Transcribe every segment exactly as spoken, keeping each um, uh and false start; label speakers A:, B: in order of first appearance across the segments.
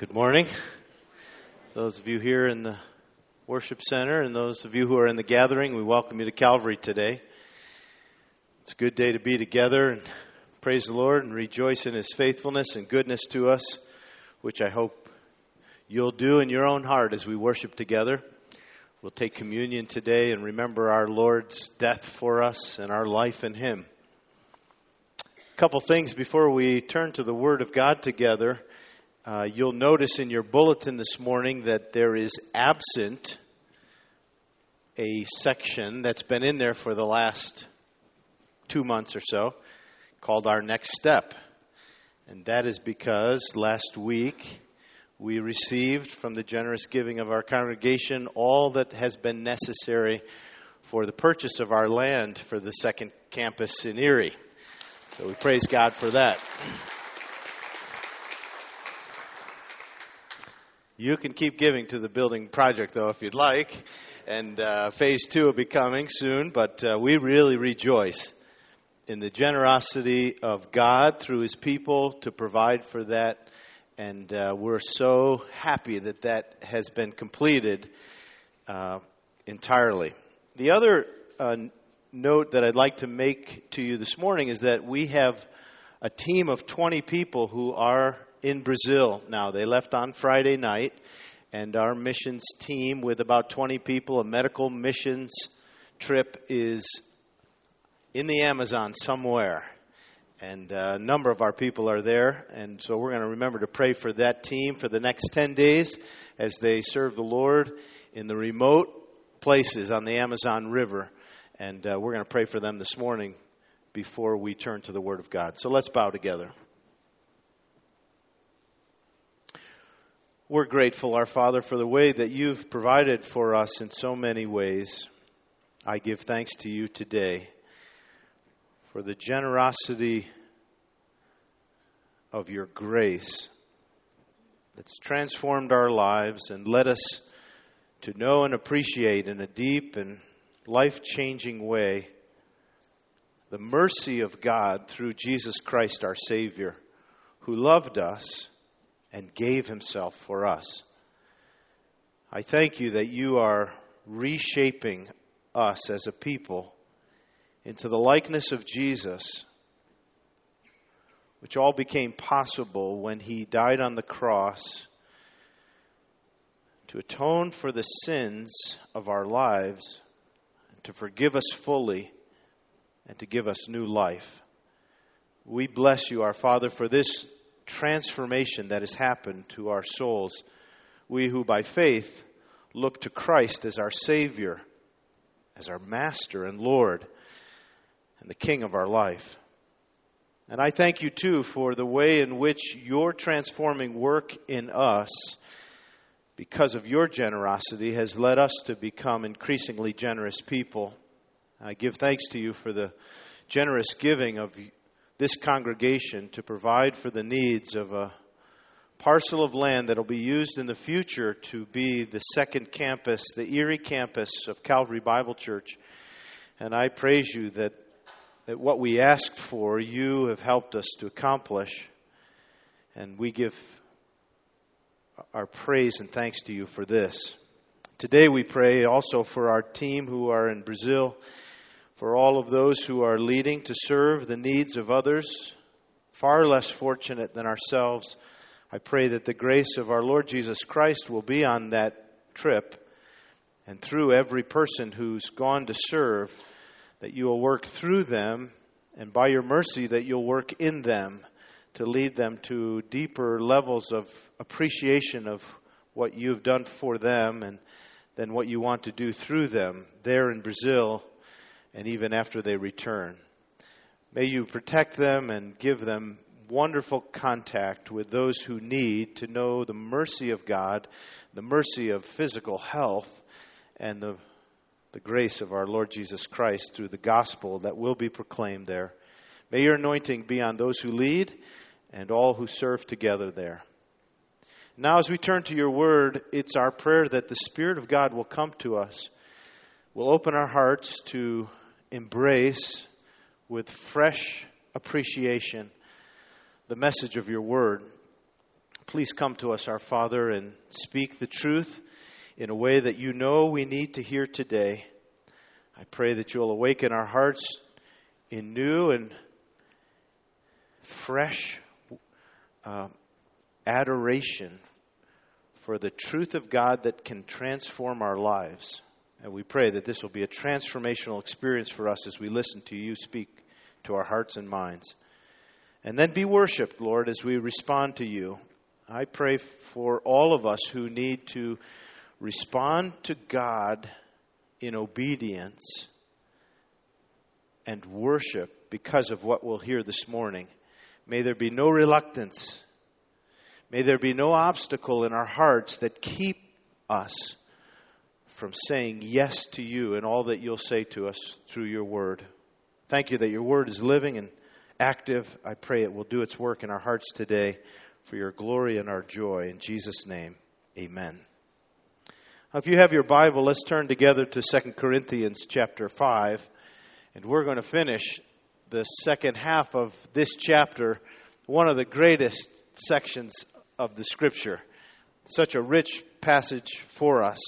A: Good morning. Those of you here in the worship center and those of you who are in the gathering, we welcome you to Calvary today. It's a good day to be together and praise the Lord and rejoice in His faithfulness and goodness to us, which I hope you'll do in your own heart as we worship together. We'll take communion today and remember our Lord's death for us and our life in Him. A couple things before we turn to the Word of God together. Uh, you'll notice in your bulletin this morning that there is absent a section that's been in there for the last two months or so called Our Next Step. And that is because last week we received from the generous giving of our congregation all that has been necessary for the purchase of our land for the second campus in Erie. So we praise God for that. You can keep giving to the building project, though, if you'd like. And uh, phase two will be coming soon. But uh, we really rejoice in the generosity of God through His people to provide for that. And uh, we're so happy that that has been completed uh, entirely. The other uh, note that I'd like to make to you this morning is that we have a team of twenty people who are in Brazil now. They left on Friday night, and our missions team with about twenty people, a medical missions trip, is in the Amazon somewhere. And a number of our people are there, and so we're going to remember to pray for that team for the next ten days as they serve the Lord in the remote places on the Amazon River. And uh, we're going to pray for them this morning before we turn to the Word of God. So let's bow together. We're grateful, our Father, for the way that You've provided for us in so many ways. I give thanks to You today for the generosity of Your grace that's transformed our lives and led us to know and appreciate in a deep and life-changing way the mercy of God through Jesus Christ, our Savior, who loved us and gave Himself for us. I thank You that You are reshaping us as a people into the likeness of Jesus, which all became possible when He died on the cross to atone for the sins of our lives, to forgive us fully, and to give us new life. We bless You, our Father, for this transformation that has happened to our souls. We who by faith look to Christ as our Savior, as our Master and Lord, and the King of our life. And I thank You too for the way in which Your transforming work in us, because of Your generosity, has led us to become increasingly generous people. I give thanks to You for the generous giving of this congregation to provide for the needs of a parcel of land that will be used in the future to be the second campus, the Erie campus of Calvary Bible Church. And I praise You that, that what we asked for, You have helped us to accomplish. And we give our praise and thanks to You for this. Today we pray also for our team who are in Brazil, for all of those who are leading to serve the needs of others far less fortunate than ourselves. I pray that the grace of our Lord Jesus Christ will be on that trip, and through every person who's gone to serve, that You will work through them, and by Your mercy that You'll work in them to lead them to deeper levels of appreciation of what You've done for them and then what You want to do through them there in Brazil and even after they return. May You protect them and give them wonderful contact with those who need to know the mercy of God, the mercy of physical health, and the, the grace of our Lord Jesus Christ through the gospel that will be proclaimed there. May Your anointing be on those who lead and all who serve together there. Now as we turn to Your word, it's our prayer that the Spirit of God will come to us, will open our hearts to embrace with fresh appreciation the message of Your word. Please come to us, our Father, and speak the truth in a way that you know we need to hear today. I pray that you'll awaken our hearts in new and fresh uh, adoration for the truth of God that can transform our lives. And we pray that this will be a transformational experience for us as we listen to you speak to our hearts and minds. And then be worshiped, Lord, as we respond to you. I pray for all of us who need to respond to God in obedience and worship because of what we'll hear this morning. May there be no reluctance. May there be no obstacle in our hearts that keep us from saying yes to you and all that you'll say to us through your word. Thank you that your word is living and active. I pray it will do its work in our hearts today for your glory and our joy. In Jesus' name, amen. Now, if you have your Bible, let's turn together to Second Corinthians chapter five. And we're going to finish the second half of this chapter, one of the greatest sections of the Scripture. Such a rich passage for us.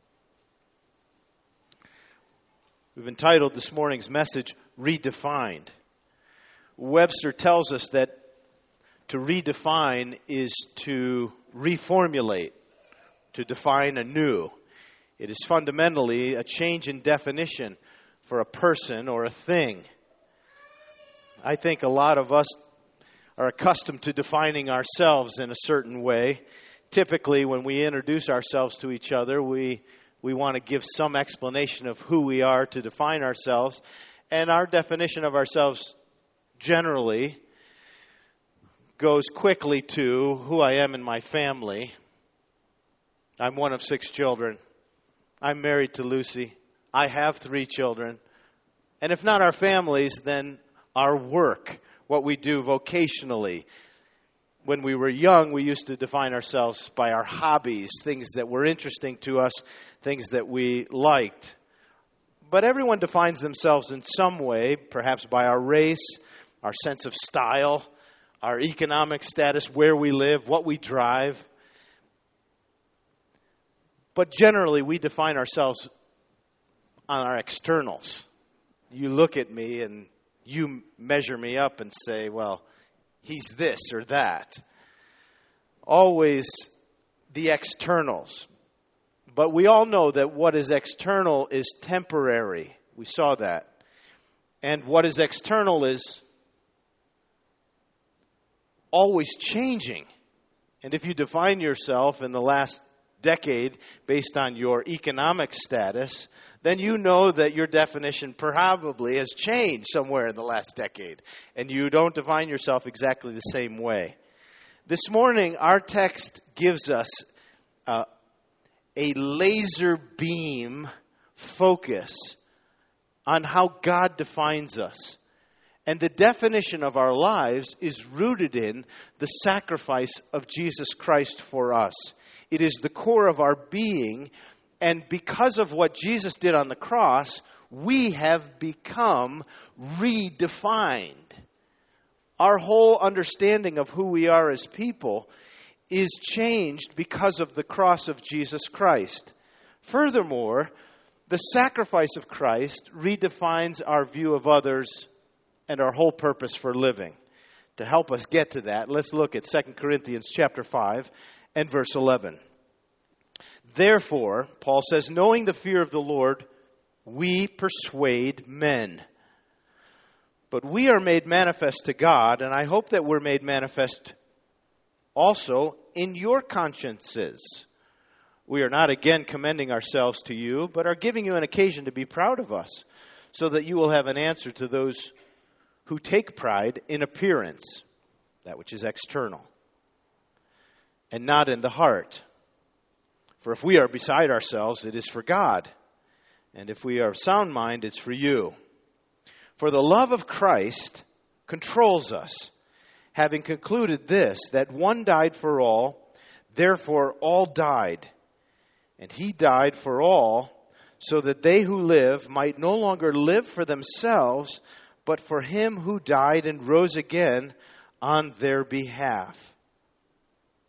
A: We've entitled this morning's message, Redefined. Webster tells us that to redefine is to reformulate, to define anew. It is fundamentally a change in definition for a person or a thing. I think a lot of us are accustomed to defining ourselves in a certain way. Typically, when we introduce ourselves to each other, we we want to give some explanation of who we are to define ourselves. And our definition of ourselves generally goes quickly to who I am in my family. I'm one of six children. I'm married to Lucy. I have three children. And if not our families, then our work, what we do vocationally. When we were young, we used to define ourselves by our hobbies, things that were interesting to us, things that we liked. But everyone defines themselves in some way, perhaps by our race, our sense of style, our economic status, where we live, what we drive. But generally, we define ourselves on our externals. You look at me and you measure me up and say, well, he's this or that. Always the externals. But we all know that what is external is temporary. We saw that. And what is external is always changing. And if you define yourself in the last decade based on your economic status, then you know that your definition probably has changed somewhere in the last decade. And you don't define yourself exactly the same way. This morning, our text gives us uh, a laser beam focus on how God defines us. And the definition of our lives is rooted in the sacrifice of Jesus Christ for us. It is the core of our being. And because of what Jesus did on the cross, we have become redefined. Our whole understanding of who we are as people is changed because of the cross of Jesus Christ. Furthermore, the sacrifice of Christ redefines our view of others and our whole purpose for living. To help us get to that, let's look at Second Corinthians chapter five and verse eleven. Therefore, Paul says, knowing the fear of the Lord, we persuade men. But we are made manifest to God, and I hope that we're made manifest also in your consciences. We are not again commending ourselves to you, but are giving you an occasion to be proud of us, so that you will have an answer to those who take pride in appearance, that which is external, and not in the heart. For if we are beside ourselves, it is for God. And if we are of sound mind, it's for you. For the love of Christ controls us, having concluded this, that one died for all, therefore all died. And he died for all, so that they who live might no longer live for themselves, but for him who died and rose again on their behalf.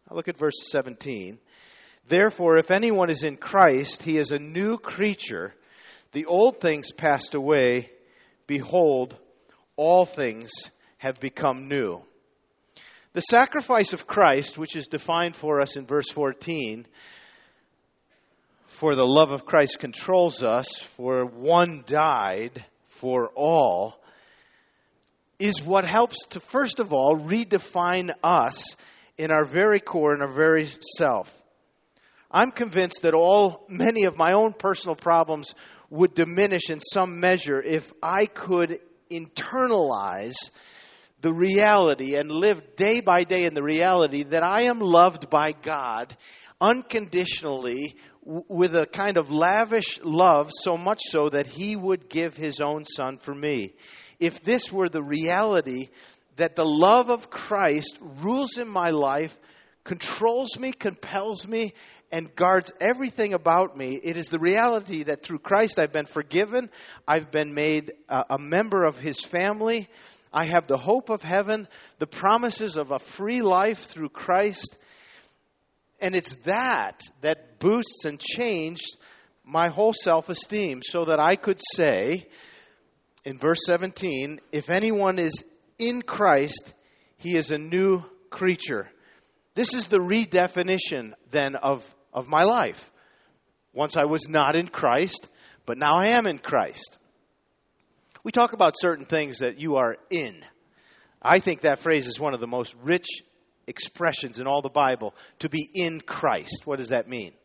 A: Now look at verse seventeen. Therefore, if anyone is in Christ, he is a new creature. The old things passed away. Behold, all things have become new. The sacrifice of Christ, which is defined for us in verse fourteen, for the love of Christ controls us, for one died for all, is what helps to, first of all, redefine us in our very core, in our very self. I'm convinced that all, many of my own personal problems would diminish in some measure if I could internalize the reality and live day by day in the reality that I am loved by God unconditionally w- with a kind of lavish love, so much so that He would give His own Son for me. If this were the reality that the love of Christ rules in my life, controls me, compels me, and guards everything about me, it is the reality that through Christ I've been forgiven, I've been made a, a member of His family, I have the hope of heaven, the promises of a free life through Christ, and it's that that boosts and changed my whole self-esteem so that I could say, in verse seventeen, if anyone is in Christ, he is a new creature. This is the redefinition then of, of my life. Once I was not in Christ, but now I am in Christ. We talk about certain things that you are in. I think that phrase is one of the most rich expressions in all the Bible, to be in Christ. What does that mean?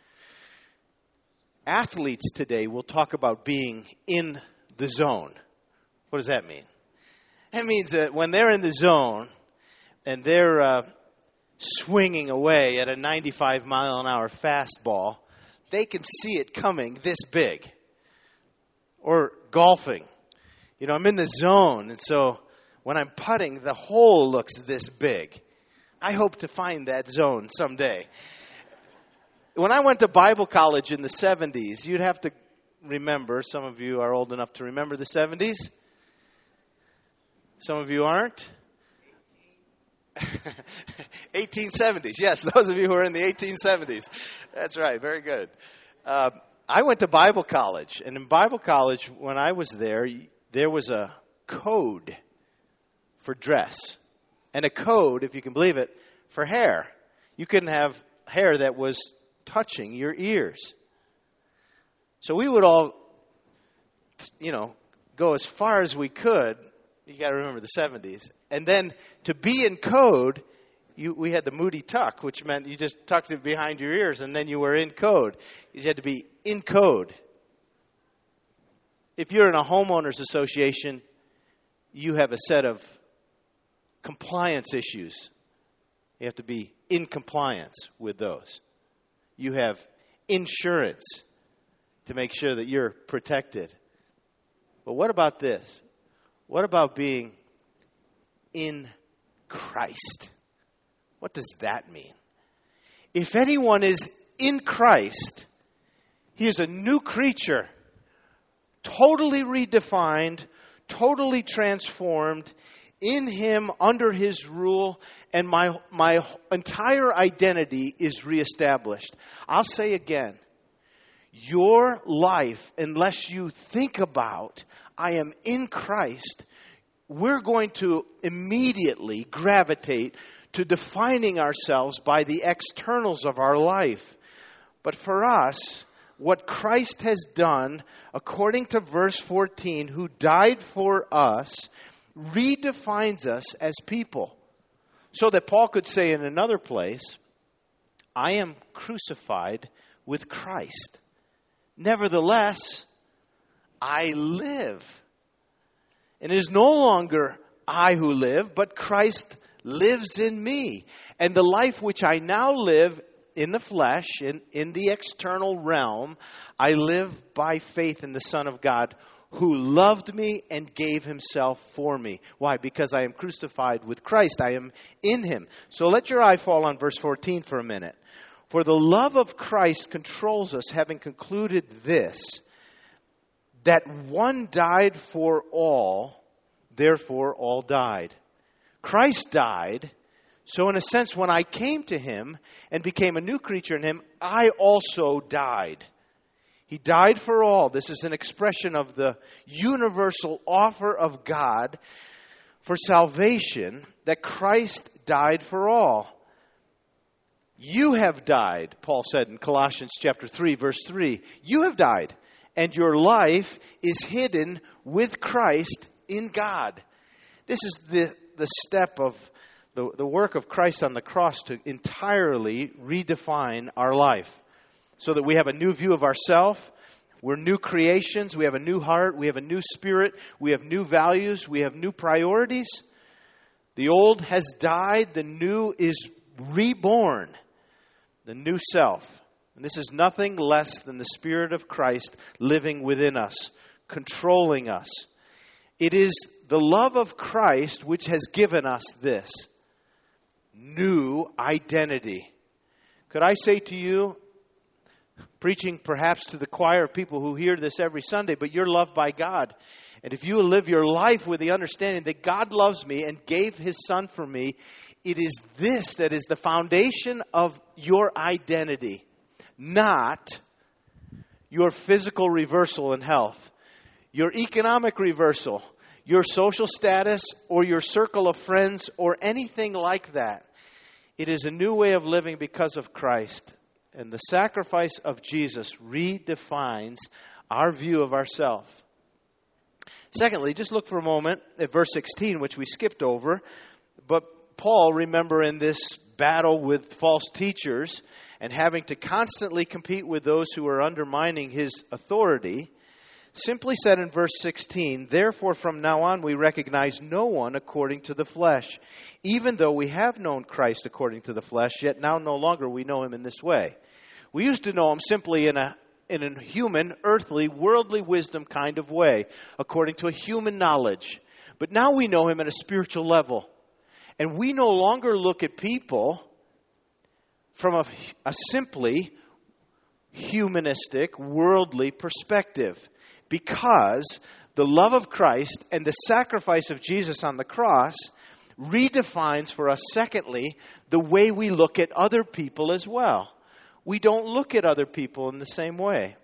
A: Athletes today will talk about being in the zone. What does that mean? That means that when they're in the zone and they're uh, swinging away at a ninety-five mile an hour fastball, they can see it coming this big. Or golfing. You know, I'm in the zone, and so when I'm putting, the hole looks this big. I hope to find that zone someday. When I went to Bible college in the seventies, you'd have to remember, some of you are old enough to remember the seventies. Some of you aren't. eighteen seventies, yes, those of you who are in the eighteen seventies. That's right, very good. Uh, I went to Bible college, and in Bible college, when I was there, there was a code for dress, and a code, if you can believe it, for hair. You couldn't have hair that was touching your ears. So we would all, you know, go as far as we could. You got to remember the seventies. And then to be in code, you, we had the Moody tuck, which meant you just tucked it behind your ears, and then you were in code. You had to be in code. If you're in a homeowners association, you have a set of compliance issues. You have to be in compliance with those. You have insurance to make sure that you're protected. But what about this? What about being in Christ? What does that mean? If anyone is in Christ, he is a new creature, totally redefined, totally transformed, in Him, under His rule, and my my entire identity is reestablished. I'll say again, your life, unless you think about, I am in Christ, we're going to immediately gravitate to defining ourselves by the externals of our life. But for us, what Christ has done, according to verse fourteen, who died for us, redefines us as people. So that Paul could say in another place, I am crucified with Christ. Nevertheless, I live. And it is no longer I who live, but Christ lives in me. And the life which I now live in the flesh, in, in the external realm, I live by faith in the Son of God, who loved me and gave Himself for me. Why? Because I am crucified with Christ. I am in Him. So let your eye fall on verse fourteen for a minute. For the love of Christ controls us, having concluded this, that one died for all, therefore all died. Christ died So in a sense, when I came to him and became a new creature in him, I also died. He died for all. This is an expression of the universal offer of God for salvation, that Christ died for all. You have died, Paul said in Colossians chapter three, verse three. You have died, and your life is hidden with Christ in God. This is the, the step of the, the work of Christ on the cross to entirely redefine our life, so that we have a new view of ourselves. We're new creations. We have a new heart. We have a new spirit. We have new values. We have new priorities. The old has died. The new is reborn. The new self. And this is nothing less than the Spirit of Christ living within us, controlling us. It is the love of Christ which has given us this new identity. Could I say to you, preaching perhaps to the choir of people who hear this every Sunday, but you're loved by God. And if you live your life with the understanding that God loves me and gave His Son for me, it is this that is the foundation of your identity, not your physical reversal in health, your economic reversal, your social status, or your circle of friends, or anything like that. It is a new way of living because of Christ. And the sacrifice of Jesus redefines our view of ourselves. Secondly, just look for a moment at verse sixteen, which we skipped over. But Paul, remember, in this battle with false teachers and having to constantly compete with those who are undermining his authority, simply said in verse sixteen, "Therefore from now on we recognize no one according to the flesh. Even though we have known Christ according to the flesh, yet now no longer we know him in this way." We used to know him simply in a in a human, earthly, worldly wisdom kind of way, according to a human knowledge. But now we know him at a spiritual level. And we no longer look at people from a, a simply humanistic, worldly perspective. Because the love of Christ and the sacrifice of Jesus on the cross redefines for us, secondly, the way we look at other people as well. We don't look at other people in the same way.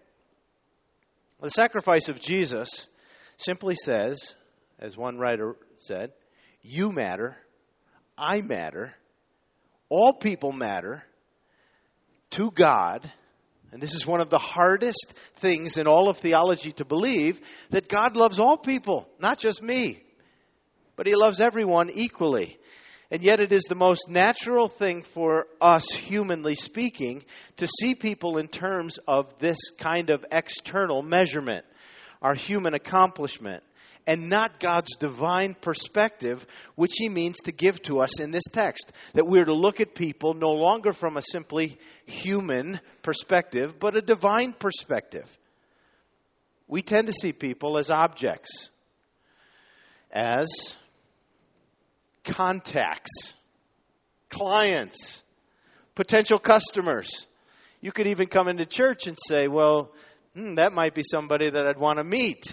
A: The sacrifice of Jesus simply says, as one writer said, you matter, I matter, all people matter to God. And this is one of the hardest things in all of theology to believe, that God loves all people, not just me, but He loves everyone equally. And yet it is the most natural thing for us, humanly speaking, to see people in terms of this kind of external measurement, our human accomplishment, and not God's divine perspective, which He means to give to us in this text. That we're to look at people no longer from a simply human perspective, but a divine perspective. We tend to see people as objects, as contacts, clients, potential customers. You could even come into church and say, well, hmm, that might be somebody that I'd want to meet.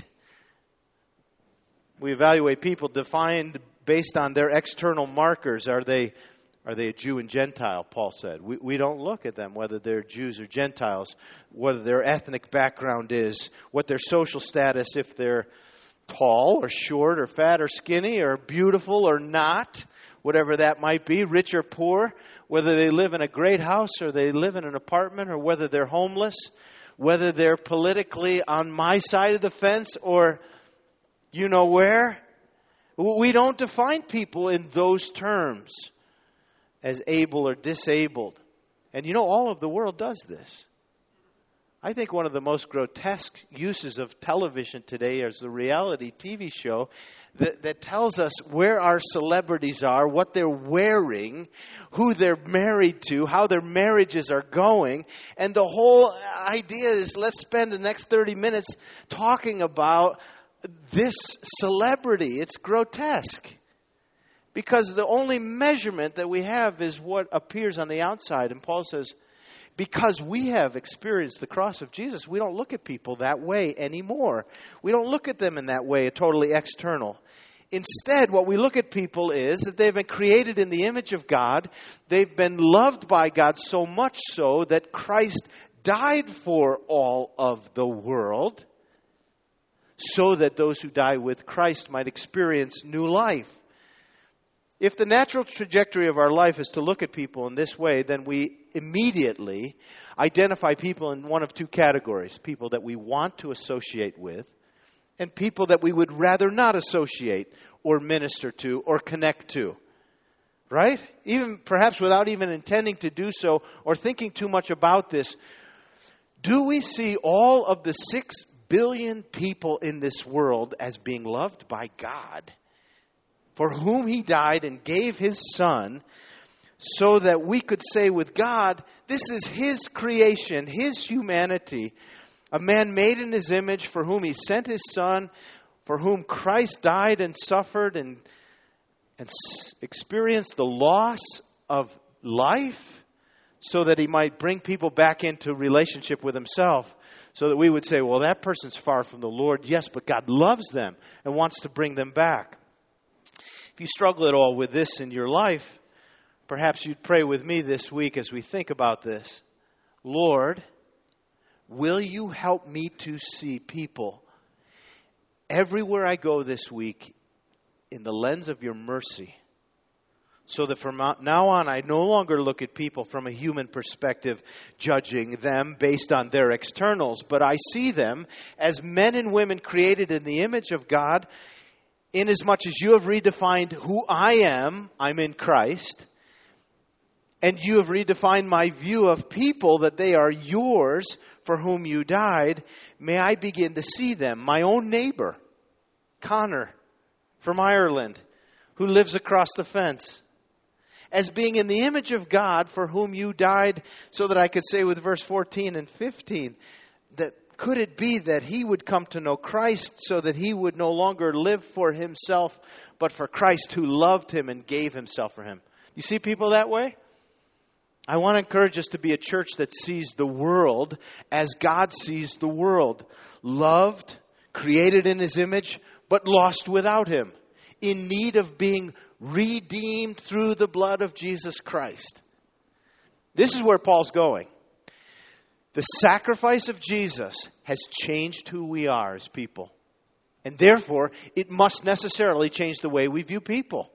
A: We evaluate people defined based on their external markers. Are they are they a Jew and Gentile, Paul said. We, we don't look at them, whether they're Jews or Gentiles, whether their ethnic background is, what their social status, if they're tall or short or fat or skinny or beautiful or not, whatever that might be, rich or poor, whether they live in a great house or they live in an apartment, or whether they're homeless, whether they're politically on my side of the fence or you know where. We don't define people in those terms as able or disabled. And you know, all of the world does this. I think one of the most grotesque uses of television today is the reality T V show that, that tells us where our celebrities are, what they're wearing, who they're married to, how their marriages are going. And the whole idea is, let's spend the next thirty minutes talking about this celebrity. It's grotesque. Because the only measurement that we have is what appears on the outside. And Paul says, because we have experienced the cross of Jesus, we don't look at people that way anymore. We don't look at them in that way, totally external. Instead, what we look at people is that they've been created in the image of God. They've been loved by God so much so that Christ died for all of the world so that those who die with Christ might experience new life. If the natural trajectory of our life is to look at people in this way, then we immediately identify people in one of two categories. People that we want to associate with and people that we would rather not associate or minister to or connect to. Right? Even perhaps without even intending to do so or thinking too much about this, do we see all of the six billion people in this world as being loved by God, for whom He died and gave His Son, so that we could say with God, this is His creation, His humanity, a man made in His image, for whom He sent His Son, for whom Christ died and suffered and, and experienced the loss of life, so that He might bring people back into relationship with Himself. So that we would say, well, that person's far from the Lord. Yes, but God loves them and wants to bring them back. If you struggle at all with this in your life, perhaps you'd pray with me this week as we think about this. Lord, will you help me to see people everywhere I go this week in the lens of your mercy, so that from now on I no longer look at people from a human perspective, judging them based on their externals, but I see them as men and women created in the image of God, inasmuch as you have redefined who I am, I'm in Christ, and you have redefined my view of people, that they are yours for whom you died. May I begin to see them, my own neighbor, Connor from Ireland, who lives across the fence, as being in the image of God for whom you died, so that I could say with verse fourteen and fifteen, that could it be that he would come to know Christ, so that he would no longer live for himself, but for Christ who loved him and gave himself for him. You see people that way? I want to encourage us to be a church that sees the world as God sees the world. Loved, created in His image, but lost without Him. In need of being redeemed through the blood of Jesus Christ. This is where Paul's going. The sacrifice of Jesus has changed who we are as people. And therefore, it must necessarily change the way we view people.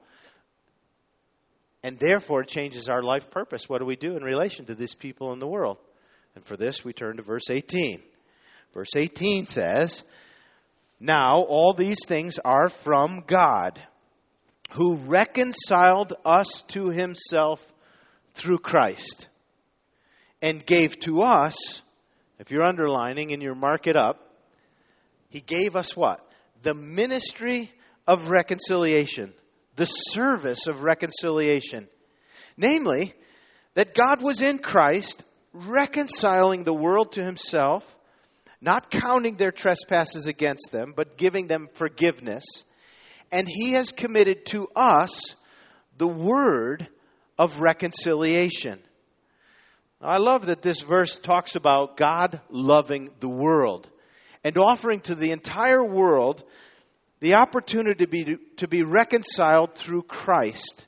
A: And therefore, it changes our life purpose. What do we do in relation to these people in the world? And for this, we turn to verse eighteen. Verse eighteen says, now all these things are from God, who reconciled us to Himself through Christ, and gave to us, if you're underlining and you mark it up, He gave us what? The ministry of reconciliation, the service of reconciliation. Namely, that God was in Christ, reconciling the world to Himself, not counting their trespasses against them, but giving them forgiveness. And He has committed to us the word of reconciliation. Now, I love that this verse talks about God loving the world and offering to the entire world the opportunity to be, to be reconciled through Christ.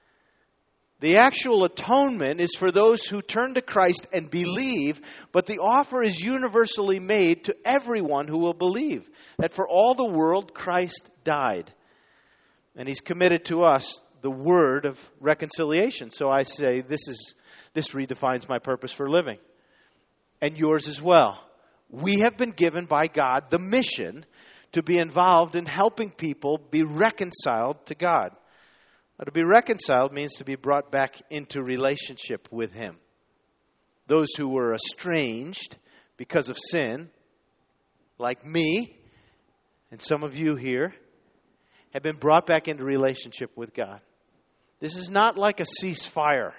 A: The actual atonement is for those who turn to Christ and believe, but the offer is universally made to everyone who will believe, that for all the world Christ died. And He's committed to us the word of reconciliation. So I say this is this redefines my purpose for living. And yours as well. We have been given by God the mission to be involved in helping people be reconciled to God. Now, to be reconciled means to be brought back into relationship with Him. Those who were estranged because of sin, like me and some of you here, have been brought back into relationship with God. This is not like a ceasefire.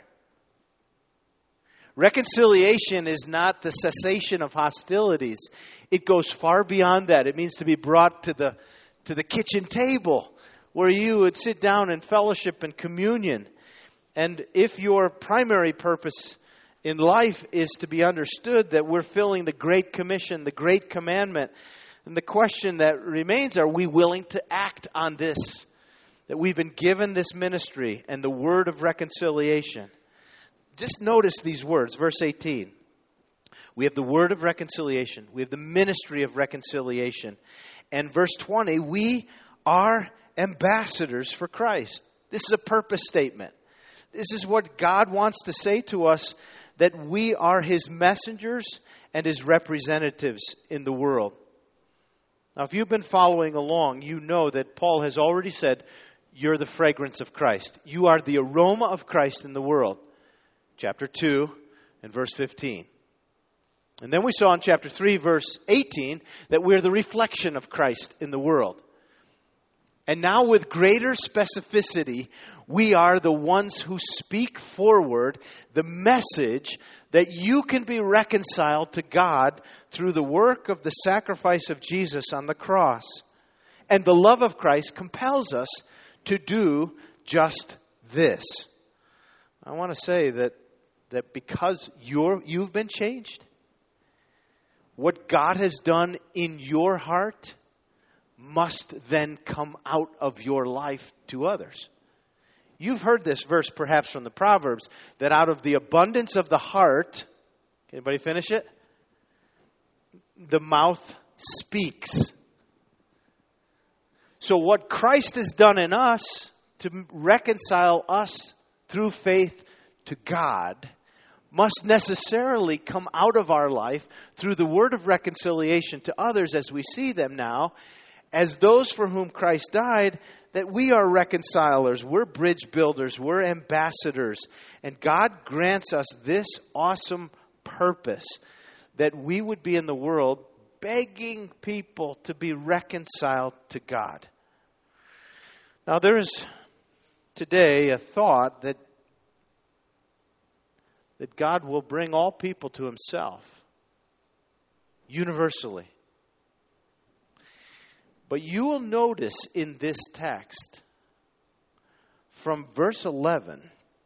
A: Reconciliation is not the cessation of hostilities. It goes far beyond that. It means to be brought to the to the kitchen table where you would sit down in fellowship and communion. And if your primary purpose in life is to be understood that we're filling the Great Commission, the Great Commandment, and the question that remains, are we willing to act on this that we've been given this ministry and the word of reconciliation. Just notice these words, verse eighteen. We have the word of reconciliation. We have the ministry of reconciliation. And verse twenty, we are ambassadors for Christ. This is a purpose statement. This is what God wants to say to us, that we are His messengers and His representatives in the world. Now, if you've been following along, you know that Paul has already said, you're the fragrance of Christ. You are the aroma of Christ in the world. Chapter two and verse fifteen. And then we saw in chapter three, verse eighteen, that we're the reflection of Christ in the world. And now with greater specificity, we are the ones who speak forward the message that you can be reconciled to God through the work of the sacrifice of Jesus on the cross. And the love of Christ compels us to do just this. I want to say that, that because you're, you've been changed, what God has done in your heart must then come out of your life to others. You've heard this verse perhaps from the Proverbs, that out of the abundance of the heart, can anybody finish it? The mouth speaks. So what Christ has done in us to reconcile us through faith to God must necessarily come out of our life through the word of reconciliation to others as we see them now, as those for whom Christ died, that we are reconcilers, we're bridge builders, we're ambassadors. And God grants us this awesome purpose, that we would be in the world begging people to be reconciled to God. Now there is today a thought that that God will bring all people to Himself, universally. But you will notice in this text, from verse eleven,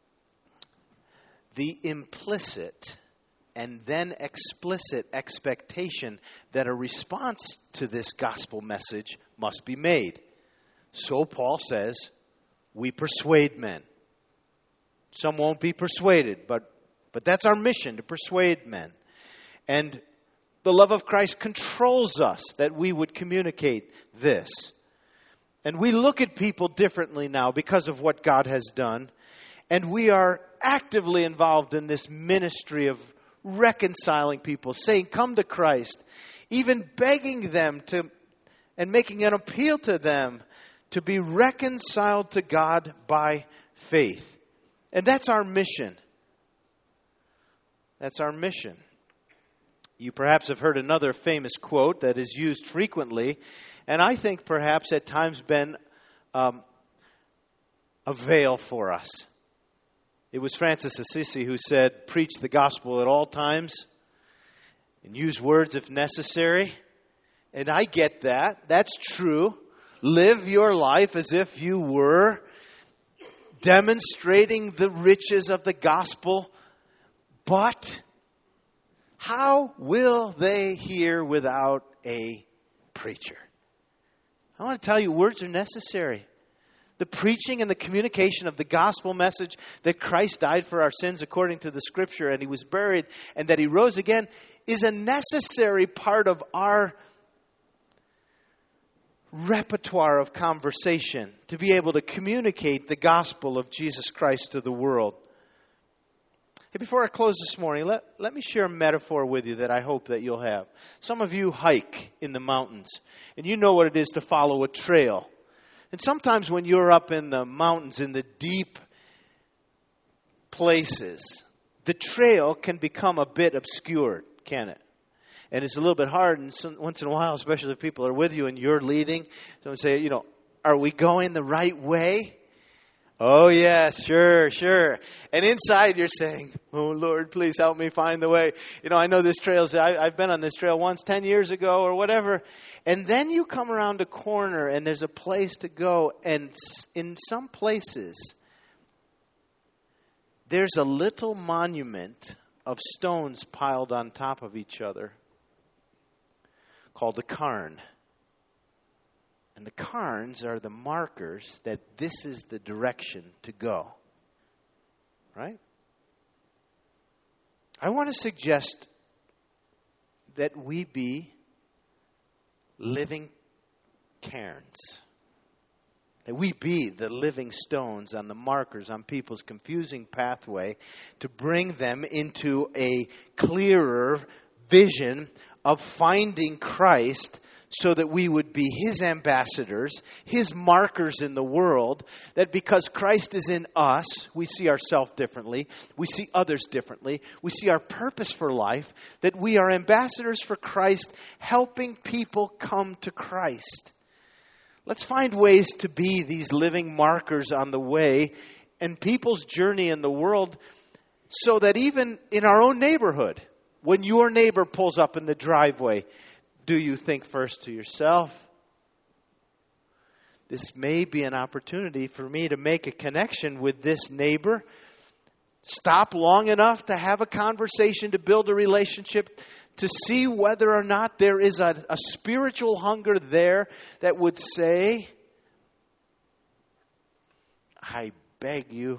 A: the implicit and then explicit expectation that a response to this gospel message must be made. So Paul says, we persuade men. Some won't be persuaded, but, but that's our mission, to persuade men. And the love of Christ controls us that we would communicate this. And we look at people differently now because of what God has done. And we are actively involved in this ministry of reconciling people, saying, come to Christ, even begging them to, and making an appeal to them to be reconciled to God by faith. And that's our mission. That's our mission. You perhaps have heard another famous quote that is used frequently, and I think perhaps at times been um, a veil for us. It was Francis Assisi who said, preach the gospel at all times and use words if necessary. And I get that. That's true. Live your life as if you were demonstrating the riches of the gospel. But how will they hear without a preacher? I want to tell you, words are necessary. The preaching and the communication of the gospel message that Christ died for our sins according to the Scripture, and He was buried, and that He rose again, is a necessary part of our repertoire of conversation to be able to communicate the gospel of Jesus Christ to the world. Hey, before I close this morning, let, let me share a metaphor with you that I hope that you'll have. Some of you hike in the mountains, and you know what it is to follow a trail. And sometimes when you're up in the mountains, in the deep places, the trail can become a bit obscured, can it? And it's a little bit hard, and some, once in a while, especially if people are with you and you're leading, someone say, you know, are we going the right way? Oh, yes, sure, sure. And inside you're saying, oh, Lord, please help me find the way. You know, I know this trail, I, I've been on this trail once ten years ago or whatever. And then you come around a corner and there's a place to go. And in some places, there's a little monument of stones piled on top of each other called a cairn. And the cairns are the markers that this is the direction to go. Right? I want to suggest that we be living cairns. That we be the living stones on the markers on people's confusing pathway to bring them into a clearer vision of finding Christ, so that we would be His ambassadors, His markers in the world, that because Christ is in us, we see ourselves differently, we see others differently, we see our purpose for life, that we are ambassadors for Christ, helping people come to Christ. Let's find ways to be these living markers on the way and people's journey in the world, so that even in our own neighborhood, when your neighbor pulls up in the driveway, do you think first to yourself? This may be an opportunity for me to make a connection with this neighbor. Stop long enough to have a conversation, to build a relationship, to see whether or not there is a, a spiritual hunger there that would say, I beg you,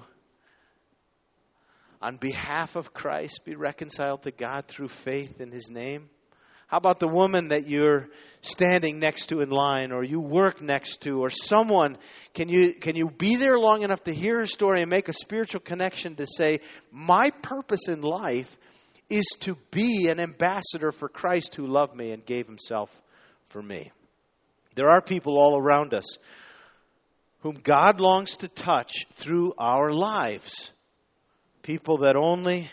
A: on behalf of Christ, be reconciled to God through faith in His name. How about the woman that you're standing next to in line, or you work next to, or someone? Can you can you be there long enough to hear her story and make a spiritual connection to say, my purpose in life is to be an ambassador for Christ who loved me and gave Himself for me? There are people all around us whom God longs to touch through our lives. People that only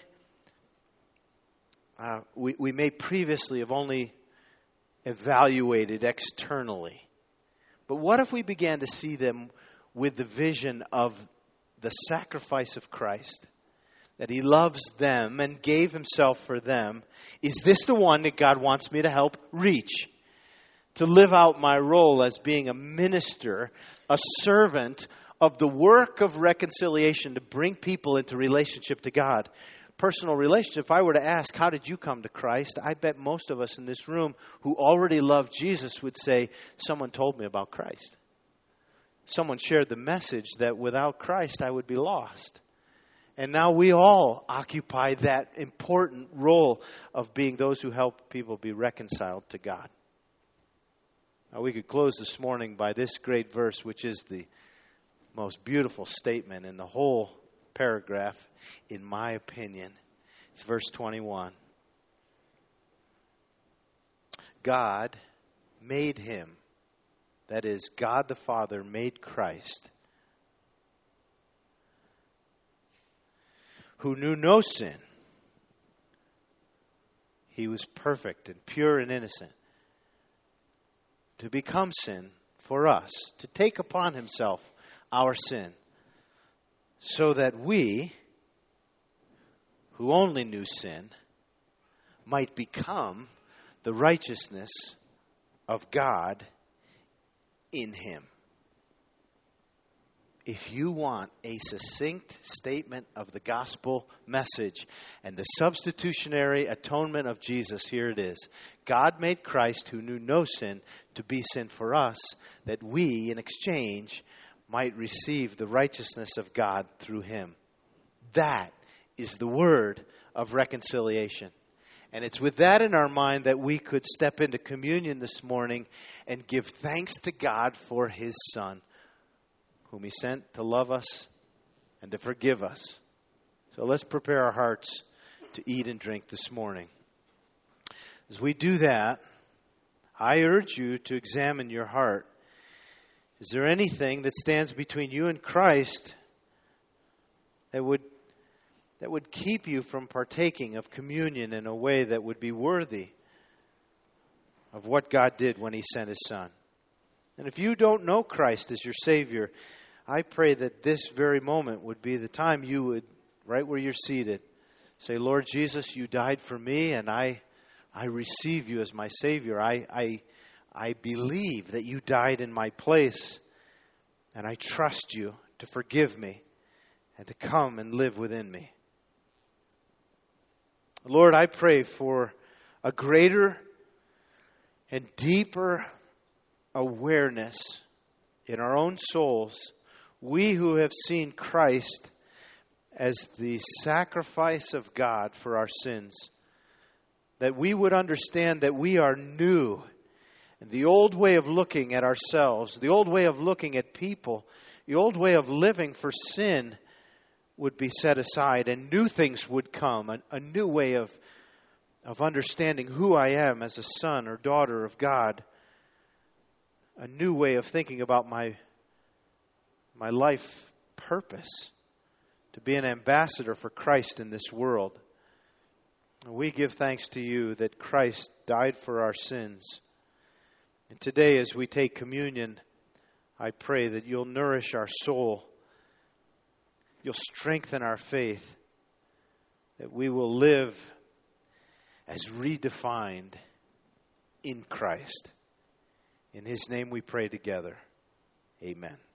A: Uh, we, we may previously have only evaluated externally. But what if we began to see them with the vision of the sacrifice of Christ? That He loves them and gave Himself for them. Is this the one that God wants me to help reach? To live out my role as being a minister, a servant of the work of reconciliation, to bring people into relationship to God. Personal relationship. If I were to ask, how did you come to Christ? I bet most of us in this room who already love Jesus would say, someone told me about Christ. Someone shared the message that without Christ I would be lost. And now we all occupy that important role of being those who help people be reconciled to God. Now we could close this morning by this great verse, which is the most beautiful statement in the whole paragraph, in my opinion. It's verse twenty-one. God made Him, that is, God the Father made Christ, who knew no sin. He was perfect and pure and innocent, to become sin for us, to take upon Himself our sin, so that we, who only knew sin, might become the righteousness of God in Him. If you want a succinct statement of the gospel message and the substitutionary atonement of Jesus, here it is. God made Christ, who knew no sin, to be sin for us, that we, in exchange, might receive the righteousness of God through Him. That is the word of reconciliation. And it's with that in our mind that we could step into communion this morning and give thanks to God for His Son, whom He sent to love us and to forgive us. So let's prepare our hearts to eat and drink this morning. As we do that, I urge you to examine your heart. Is there anything that stands between you and Christ that would that would keep you from partaking of communion in a way that would be worthy of what God did when He sent His Son? And if you don't know Christ as your Savior, I pray that this very moment would be the time you would, right where you're seated, say, Lord Jesus, you died for me, and I I receive you as my Savior. I I I believe that you died in my place, and I trust you to forgive me and to come and live within me. Lord, I pray for a greater and deeper awareness in our own souls, we who have seen Christ as the sacrifice of God for our sins, that we would understand that we are new. And the old way of looking at ourselves, the old way of looking at people, the old way of living for sin would be set aside, and new things would come, a, a new way of, of understanding who I am as a son or daughter of God, a new way of thinking about my, my life purpose, to be an ambassador for Christ in this world. We give thanks to you that Christ died for our sins. And today, as we take communion, I pray that you'll nourish our soul, you'll strengthen our faith, that we will live as redefined in Christ. In His name we pray together. Amen.